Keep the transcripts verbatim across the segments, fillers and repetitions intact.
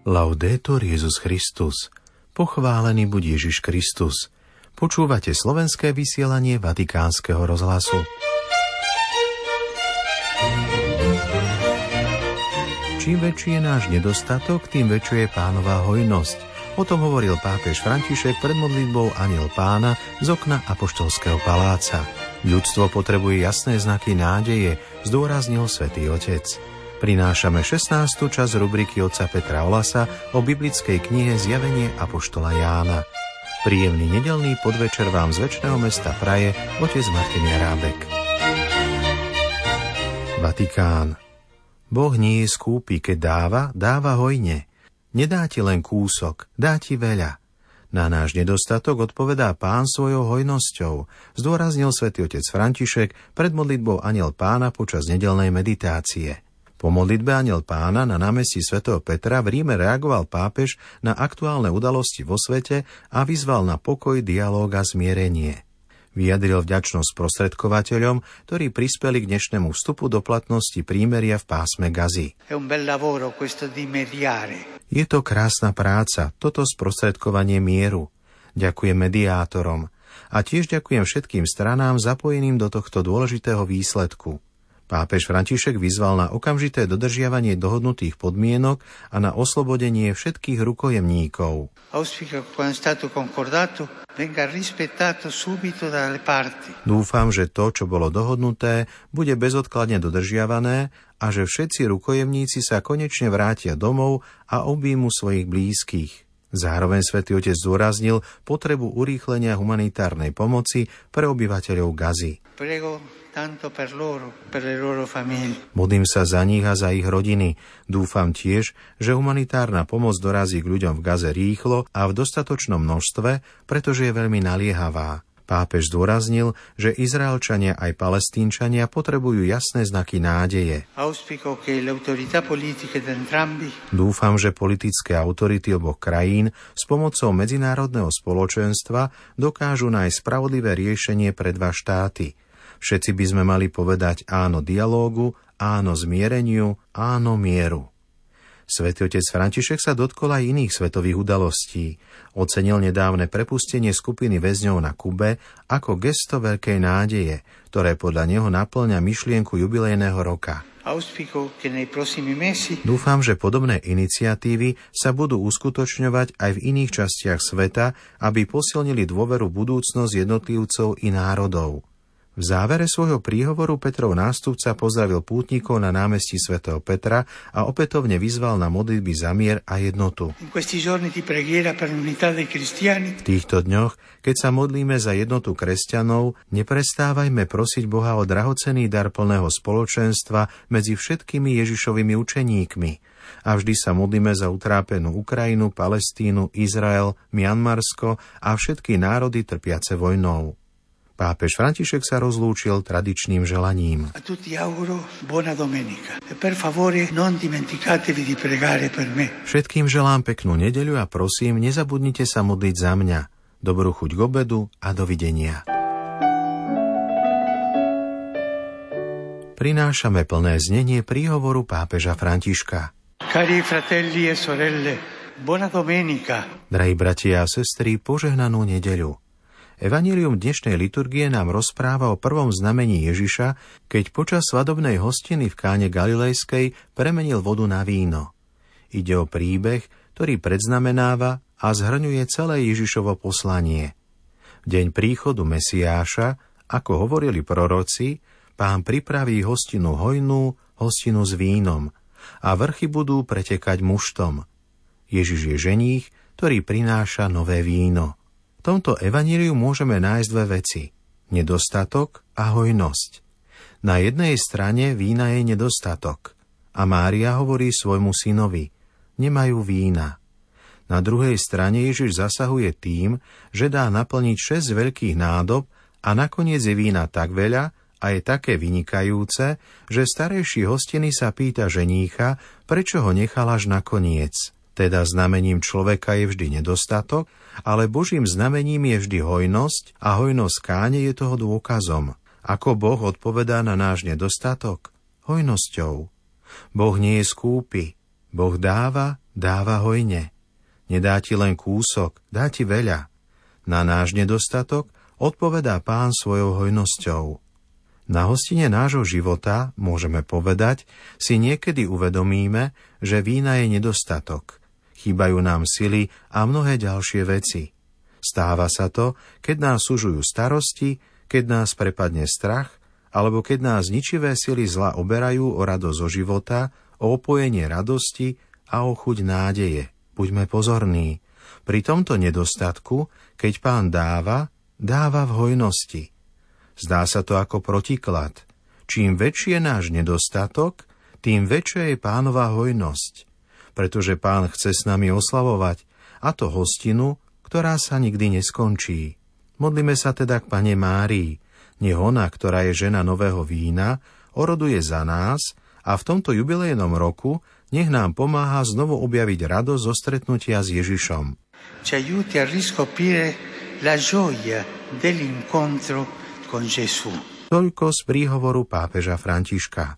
Laudetur Jesus Christus. Pochválený buď Ježiš Kristus. Počúvate slovenské vysielanie Vatikánskeho rozhlasu. Čím väčší je náš nedostatok, tým väčšia je Pánova hojnosť. O tom hovoril pápež František pred modlitbou Anjel Pána z okna apoštolského paláca. Ľudstvo potrebuje jasné znaky nádeje, zdôraznil Svätý Otec. Prinášame šestnástu časť rubriky otca Petra Olasa o biblickej knihe Zjavenie apoštola Jána. Príjemný nedeľný podvečer vám z večného mesta praje otec Martin Jarábek. Vatikán. Boh nie je skúpy, keď dáva, dáva hojne. Nedá ti len kúsok, dá ti veľa. Na náš nedostatok odpovedá Pán svojou hojnosťou, zdôraznil svätý otec František pred modlitbou Anjel Pána počas nedeľnej meditácie. Po modlitbe Anjel Pána na námestí svätého Petra v Ríme reagoval pápež na aktuálne udalosti vo svete a vyzval na pokoj, dialóg a zmierenie. Vyjadril vďačnosť sprostredkovateľom, ktorí prispeli k dnešnému vstupu do platnosti prímeria v pásme Gazy. Je to krásna práca, toto sprostredkovanie mieru. Ďakujem mediátorom a tiež ďakujem všetkým stranám zapojeným do tohto dôležitého výsledku. Pápež František vyzval na okamžité dodržiavanie dohodnutých podmienok a na oslobodenie všetkých rukojemníkov. Dúfam, že to, čo bolo dohodnuté, bude bezodkladne dodržiavané a že všetci rukojemníci sa konečne vrátia domov a objímu svojich blízkych. Zároveň svätý Otec zdôraznil potrebu urýchlenia humanitárnej pomoci pre obyvateľov Gazy. Modlím sa za nich a za ich rodiny. Dúfam tiež, že humanitárna pomoc dorazí k ľuďom v Gaze rýchlo a v dostatočnom množstve, pretože je veľmi naliehavá. Pápež zdôraznil, že Izraelčania aj Palestínčania potrebujú jasné znaky nádeje. Dúfam, že politické autority oboch krajín s pomocou medzinárodného spoločenstva dokážu nájsť spravodlivé riešenie pre dva štáty. Všetci by sme mali povedať áno dialógu, áno zmiereniu, áno mieru. Svätý otec František sa dotkol aj iných svetových udalostí. Ocenil nedávne prepustenie skupiny väzňov na Kube ako gesto veľkej nádeje, ktoré podľa neho naplňa myšlienku jubilejného roka. Dúfam, že podobné iniciatívy sa budú uskutočňovať aj v iných častiach sveta, aby posilnili dôveru v budúcnosť jednotlivcov i národov. V závere svojho príhovoru Petrov nástupca pozdravil pútnikov na námestí svätého Petra a opätovne vyzval na modlitby za mier a jednotu. V týchto dňoch, keď sa modlíme za jednotu kresťanov, neprestávajme prosiť Boha o drahocenný dar plného spoločenstva medzi všetkými Ježišovými učeníkmi. A vždy sa modlíme za utrápenú Ukrajinu, Palestínu, Izrael, Mianmarsko a všetky národy trpiace vojnou. Pápež František sa rozlúčil tradičným želaním. Všetkým želám peknú nedeľu a prosím, nezabudnite sa modliť za mňa. Dobrú chuť k obedu a dovidenia. Prinášame plné znenie príhovoru pápeža Františka. Cari fratelli e sorelle, buona domenica. Drahí bratia a sestry, požehnanú nedeľu. Evanjelium dnešnej liturgie nám rozpráva o prvom znamení Ježiša, keď počas svadobnej hostiny v Káne Galilejskej premenil vodu na víno. Ide o príbeh, ktorý predznamenáva a zhrňuje celé Ježišovo poslanie. V deň príchodu Mesiáša, ako hovorili proroci, Pán pripraví hostinu hojnú, hostinu s vínom a vrchy budú pretekať muštom. Ježiš je ženích, ktorý prináša nové víno. V tomto evanjeliu môžeme nájsť dve veci. Nedostatok a hojnosť. Na jednej strane vína je nedostatok a Mária hovorí svojmu synovi: nemajú vína. Na druhej strane Ježiš zasahuje tým, že dá naplniť šesť veľkých nádob a nakoniec je vína tak veľa a je také vynikajúce, že starejší hostiny sa pýta ženícha, prečo ho nechal až nakoniec. Teda znamením človeka je vždy nedostatok, ale Božím znamením je vždy hojnosť a hojnosť Káne je toho dôkazom. Ako Boh odpovedá na náš nedostatok? Hojnosťou. Boh nie je skúpy. Boh dáva, dáva hojne. Nedá ti len kúsok, dá ti veľa. Na náš nedostatok odpovedá Pán svojou hojnosťou. Na hostine nášho života, môžeme povedať, si niekedy uvedomíme, že vína je nedostatok. Chýbajú nám sily a mnohé ďalšie veci. Stáva sa to, keď nás sužujú starosti, keď nás prepadne strach, alebo keď nás ničivé sily zla oberajú o radosť zo života, o opojenie radosti a o chuť nádeje. Buďme pozorní. Pri tomto nedostatku, keď Pán dáva, dáva v hojnosti. Zdá sa to ako protiklad. Čím väčší je náš nedostatok, tým väčšia je Pánova hojnosť. Pretože Pán chce s nami oslavovať, a to hostinu, ktorá sa nikdy neskončí. Modlíme sa teda k Panne Márii. Nech ona, ktorá je žena nového vína, oroduje za nás a v tomto jubilejnom roku nech nám pomáha znovu objaviť radosť zo stretnutia s Ježišom. Ci aiuti a riscoprire la gioia dell'incontro con Gesù. Toľko z príhovoru pápeža Františka.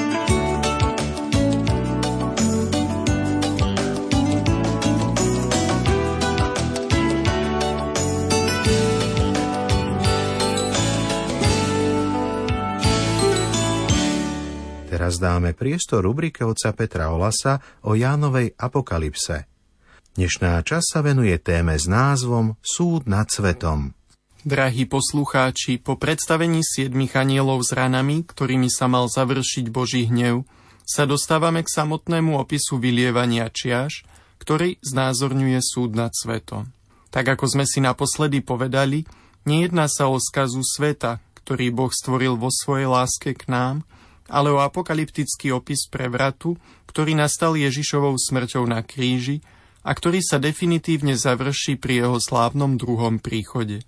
Teraz dáme priestor rubrike otca Petra Olasa o Jánovej apokalypse. Dnešná časť sa venuje téme s názvom Súd nad svetom. Drahí poslucháči, po predstavení siedmich anielov s ranami, ktorými sa mal završiť Boží hnev, sa dostávame k samotnému opisu vylievania čiaš, ktorý znázorňuje súd nad svetom. Tak ako sme si naposledy povedali, nejedná sa o skazu sveta, ktorý Boh stvoril vo svojej láske k nám, ale o apokalyptický opis prevratu, ktorý nastal Ježišovou smrťou na kríži a ktorý sa definitívne završí pri jeho slávnom druhom príchode.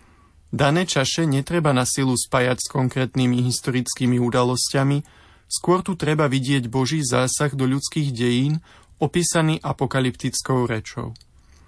Dané čaše netreba na silu spájať s konkrétnymi historickými udalosťami, skôr tu treba vidieť Boží zásah do ľudských dejín, opísaný apokalyptickou rečou.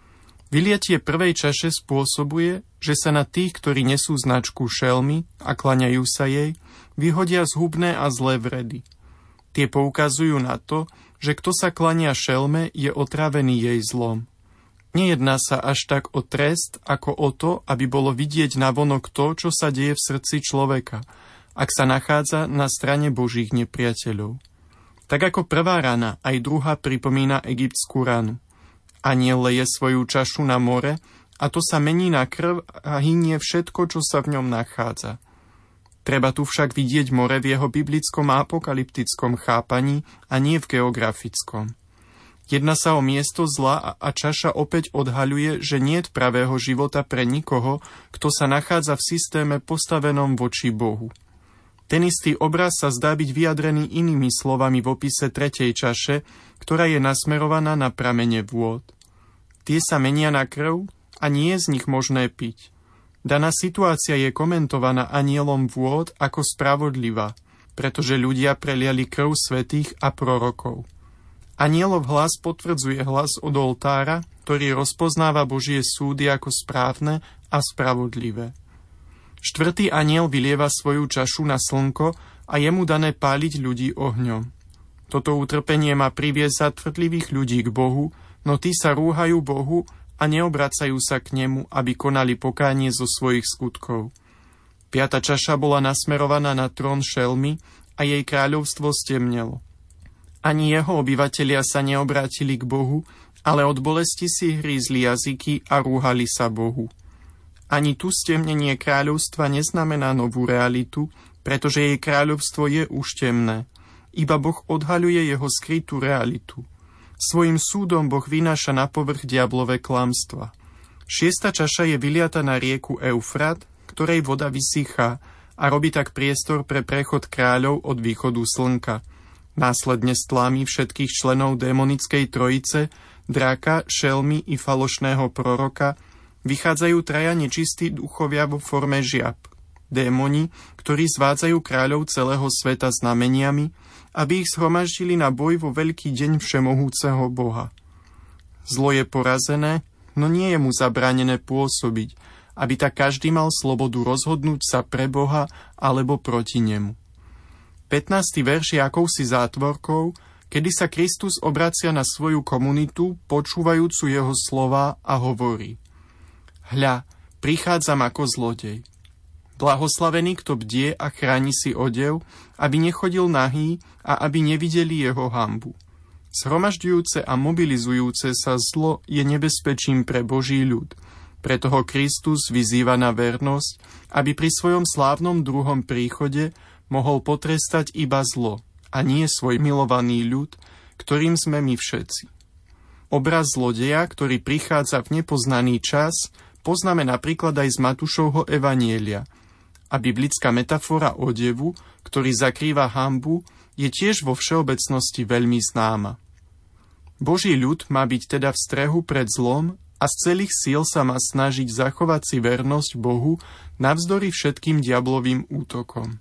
Vylietie prvej čaše spôsobuje, že sa na tých, ktorí nesú značku šelmy a klaňajú sa jej, vyhodia zhubné a zlé vredy. Tie poukazujú na to, že kto sa klania šelme, je otrávený jej zlom. Nejedná sa až tak o trest, ako o to, aby bolo vidieť navonok to, čo sa deje v srdci človeka, ak sa nachádza na strane Božích nepriateľov. Tak ako prvá rana, aj druhá pripomína egyptskú ranu. Aniel leje svoju čašu na more a to sa mení na krv a hynie všetko, čo sa v ňom nachádza. Treba tu však vidieť more v jeho biblickom a apokalyptickom chápaní a nie v geografickom. Jedná sa o miesto zla a čaša opäť odhaľuje, že niet pravého života pre nikoho, kto sa nachádza v systéme postavenom voči Bohu. Ten istý obraz sa zdá byť vyjadrený inými slovami v opise tretej čaše, ktorá je nasmerovaná na pramene vôd. Tie sa menia na krv a nie je z nich možné piť. Daná situácia je komentovaná anielom vôd ako spravodlivá, pretože ľudia preliali krv svätých a prorokov. Anielov hlas potvrdzuje hlas od oltára, ktorý rozpoznáva Božie súdy ako správne a spravodlivé. Štvrtý aniel vylieva svoju čašu na slnko a je mu dané páliť ľudí ohňom. Toto utrpenie má priviesť zatvrdlivých ľudí k Bohu, no tí sa rúhajú Bohu a neobracajú sa k nemu, aby konali pokánie zo svojich skutkov. Piata čaša bola nasmerovaná na trón šelmy a jej kráľovstvo stemnelo. Ani jeho obyvatelia sa neobrátili k Bohu, ale od bolesti si hrízli jazyky a rúhali sa Bohu. Ani tu stemnenie kráľovstva neznamená novú realitu, pretože jej kráľovstvo je už temné. Iba Boh odhaľuje jeho skrytú realitu. Svojím súdom Boh vynáša na povrch diablové klamstva. Šiesta čaša je vyliata na rieku Eufrat, ktorej voda vysychá a robí tak priestor pre prechod kráľov od východu slnka. Následne stlámi všetkých členov démonickej trojice, draka, šelmy i falošného proroka, vychádzajú traja nečistí duchovia vo forme žiab. Démoni, ktorí zvádzajú kráľov celého sveta znameniami, aby ich zhromaždili na boj vo veľký deň všemohúceho Boha. Zlo je porazené, no nie je mu zabránené pôsobiť, aby tak každý mal slobodu rozhodnúť sa pre Boha alebo proti nemu. pätnásty verš je akousi zátvorkou, kedy sa Kristus obracia na svoju komunitu, počúvajúcu jeho slova a hovorí: Hľa, prichádzam ako zlodej. Blahoslavený, kto bdie a chráni si odev, aby nechodil nahý a aby nevideli jeho hanbu. Zhromažďujúce a mobilizujúce sa zlo je nebezpečím pre Boží ľud. Preto ho Kristus vyzýva na vernosť, aby pri svojom slávnom druhom príchode mohol potrestať iba zlo a nie svoj milovaný ľud, ktorým sme my všetci. Obraz zlodeja, ktorý prichádza v nepoznaný čas, poznáme napríklad aj z Matúšovho evanjelia. A biblická metafora odevu, ktorý zakrýva hanbu, je tiež vo všeobecnosti veľmi známa. Boží ľud má byť teda v strehu pred zlom a z celých síl sa má snažiť zachovať si vernosť Bohu navzdory všetkým diablovým útokom.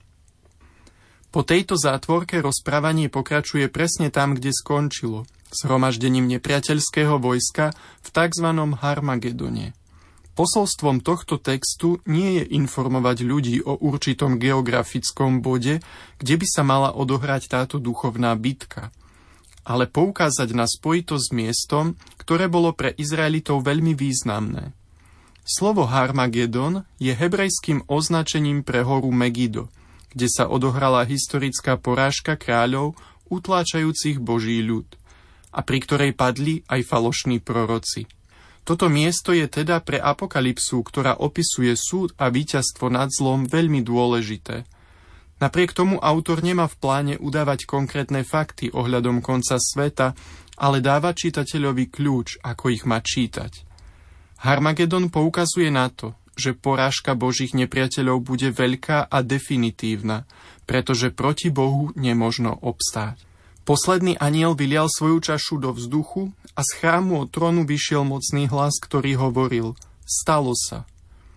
Po tejto zátvorke rozprávanie pokračuje presne tam, kde skončilo, zhromaždením nepriateľského vojska v tzv. Harmagedone. Posolstvom tohto textu nie je informovať ľudí o určitom geografickom bode, kde by sa mala odohrať táto duchovná bitka, ale poukázať na spojitosť s miestom, ktoré bolo pre Izraelitov veľmi významné. Slovo Harmagedon je hebrejským označením pre horu Megido, kde sa odohrala historická porážka kráľov utláčajúcich Boží ľud a pri ktorej padli aj falošní proroci. Toto miesto je teda pre Apokalypsu, ktorá opisuje súd a víťazstvo nad zlom, veľmi dôležité. Napriek tomu autor nemá v pláne udávať konkrétne fakty ohľadom konca sveta, ale dáva čitateľovi kľúč, ako ich má čítať. Harmagedon poukazuje na to, že porážka Božích nepriateľov bude veľká a definitívna, pretože proti Bohu nemožno obstáť. Posledný anjel vylial svoju čašu do vzduchu a z chrámu od trónu vyšiel mocný hlas, ktorý hovoril: Stalo sa.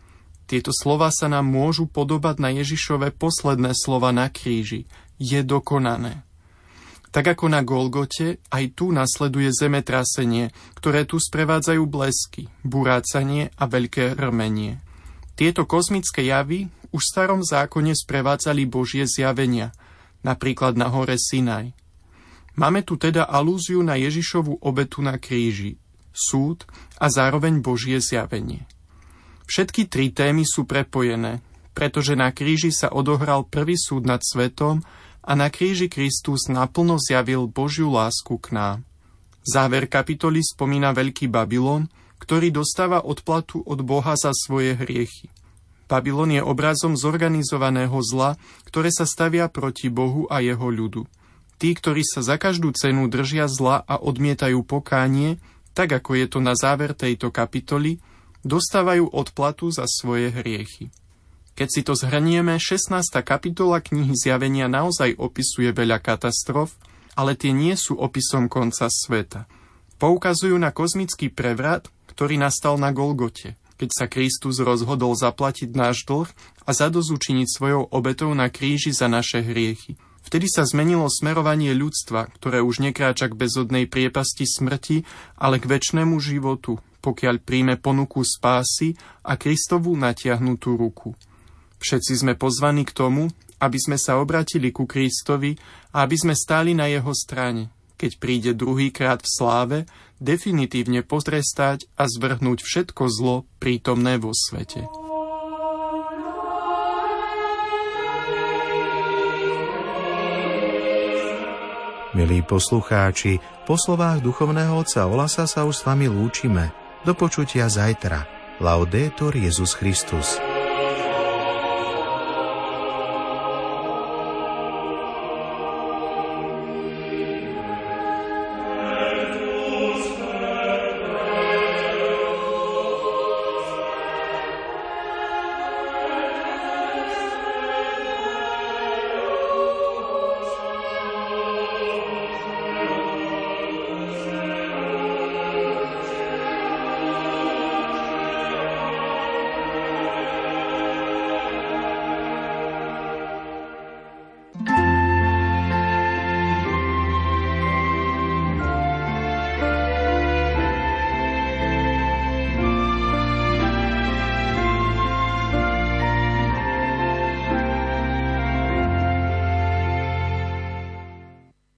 Tieto slova sa nám môžu podobať na Ježišove posledné slova na kríži: Je dokonané. Tak ako na Golgote, aj tu nasleduje zemetrasenie, ktoré tu sprevádzajú blesky, burácanie a veľké hrmenie. Tieto kozmické javy už v starom zákone sprevádzali Božie zjavenia, napríklad na hore Sinaj. Máme tu teda alúziu na Ježišovu obetu na kríži, súd a zároveň Božie zjavenie. Všetky tri témy sú prepojené, pretože na kríži sa odohral prvý súd nad svetom a na kríži Kristus naplno zjavil Božiu lásku k nám. Záver kapitoly spomína Veľký Babylon, ktorý dostáva odplatu od Boha za svoje hriechy. Babylon je obrazom zorganizovaného zla, ktoré sa stavia proti Bohu a jeho ľudu. Tí, ktorí sa za každú cenu držia zla a odmietajú pokánie, tak ako je to na záver tejto kapitoly, dostávajú odplatu za svoje hriechy. Keď si to zhrnieme, šestnásta kapitola knihy Zjavenia naozaj opisuje veľa katastrof, ale tie nie sú opisom konca sveta. Poukazujú na kozmický prevrat, ktorý nastal na Golgote, keď sa Kristus rozhodol zaplatiť náš dlh a zadozučiniť svojou obetou na kríži za naše hriechy. Vtedy sa zmenilo smerovanie ľudstva, ktoré už nekráča k bezodnej priepasti smrti, ale k večnému životu, pokiaľ príjme ponuku spásy a Kristovú natiahnutú ruku. Všetci sme pozvaní k tomu, aby sme sa obratili ku Kristovi a aby sme stáli na jeho strane, keď príde druhýkrát v sláve definitívne potrestať a zvrhnúť všetko zlo prítomné vo svete. Milí poslucháči, po slovách duchovného otca Olasa sa už s vami lúčime. Do počutia zajtra. Laudetur Jesus Christus.